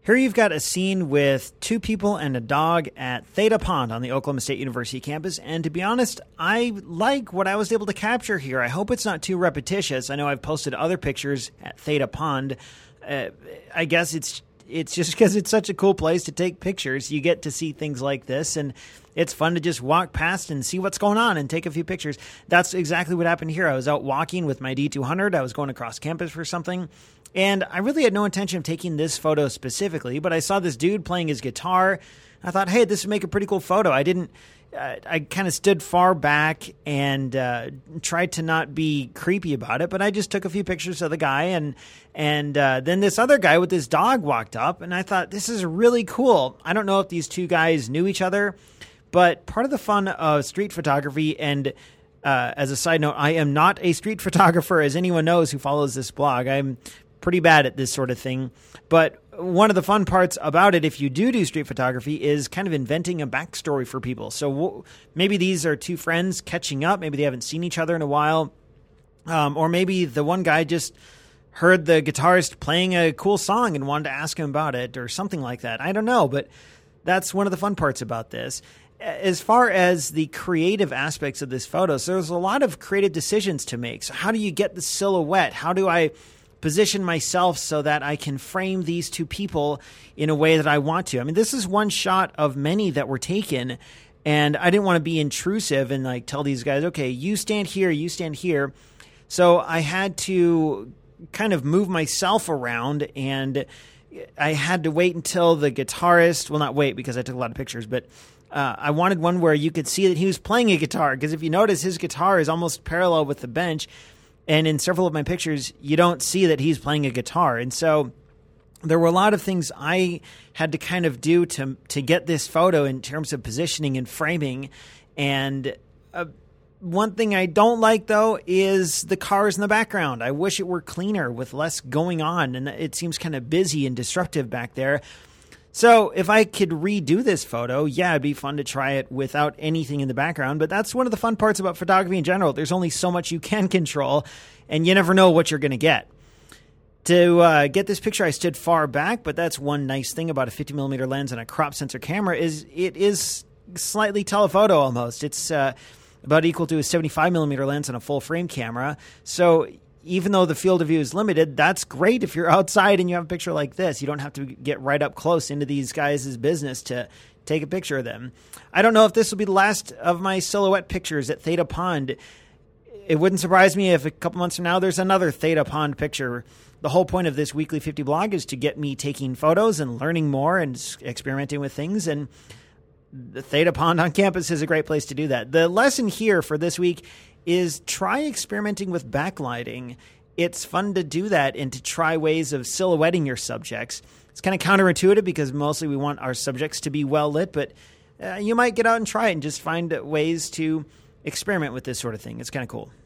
Here you've got a scene with two people and a dog at Theta Pond on the Oklahoma State University campus. And to be honest, I like what I was able to capture here. I hope it's not too repetitious. I know I've posted other pictures at Theta Pond. I guess it's just because it's such a cool place to take pictures. You get to see things like this, and it's fun to just walk past and see what's going on and take a few pictures. That's exactly what happened here. I was out walking with my D200. I was going across campus for something, and I really had no intention of taking this photo specifically, but I saw this dude playing his guitar. I thought, hey, this would make a pretty cool photo. I kind of stood far back and tried to not be creepy about it, but I just took a few pictures of the guy, and then this other guy with his dog walked up, and I thought, this is really cool. I don't know if these two guys knew each other, but part of the fun of street photography, and as a side note, I am not a street photographer, as anyone knows who follows this blog. I'm pretty bad at this sort of thing, but one of the fun parts about it, if you do street photography, is kind of inventing a backstory for people. So maybe these are two friends catching up. Maybe they haven't seen each other in a while. Or maybe the one guy just heard the guitarist playing a cool song and wanted to ask him about it or something like that. I don't know, but that's one of the fun parts about this. As far as the creative aspects of this photo, so there's a lot of creative decisions to make. So how do you get the silhouette? How do I position myself so that I can frame these two people in a way that I want to? I mean, this is one shot of many that were taken, and I didn't want to be intrusive and like tell these guys, okay, you stand here, you stand here. So I had to kind of move myself around, and I had to wait until the guitarist, well, not wait because I took a lot of pictures, but I wanted one where you could see that he was playing a guitar, because if you notice, his guitar is almost parallel with the bench. And in several of my pictures, you don't see that he's playing a guitar. And so there were a lot of things I had to kind of do to get this photo in terms of positioning and framing. And one thing I don't like, though, is the cars in the background. I wish it were cleaner with less going on. And it seems kind of busy and disruptive back there. So if I could redo this photo, yeah, it'd be fun to try it without anything in the background. But that's one of the fun parts about photography in general. There's only so much you can control, and you never know what you're going to get. To get this picture, I stood far back, but that's one nice thing about a 50mm lens and a crop sensor camera is it is slightly telephoto almost. It's about equal to a 75mm lens and a full frame camera. So even though the field of view is limited, that's great if you're outside and you have a picture like this. You don't have to get right up close into these guys' business to take a picture of them. I don't know if this will be the last of my silhouette pictures at Theta Pond. It wouldn't surprise me if a couple months from now there's another Theta Pond picture. The whole point of this Weekly 50 blog is to get me taking photos and learning more and experimenting with things, and the Theta Pond on campus is a great place to do that. The lesson here for this week is try experimenting with backlighting. It's fun to do that and to try ways of silhouetting your subjects. It's kind of counterintuitive because mostly we want our subjects to be well lit, but you might get out and try it and just find ways to experiment with this sort of thing. It's kind of cool.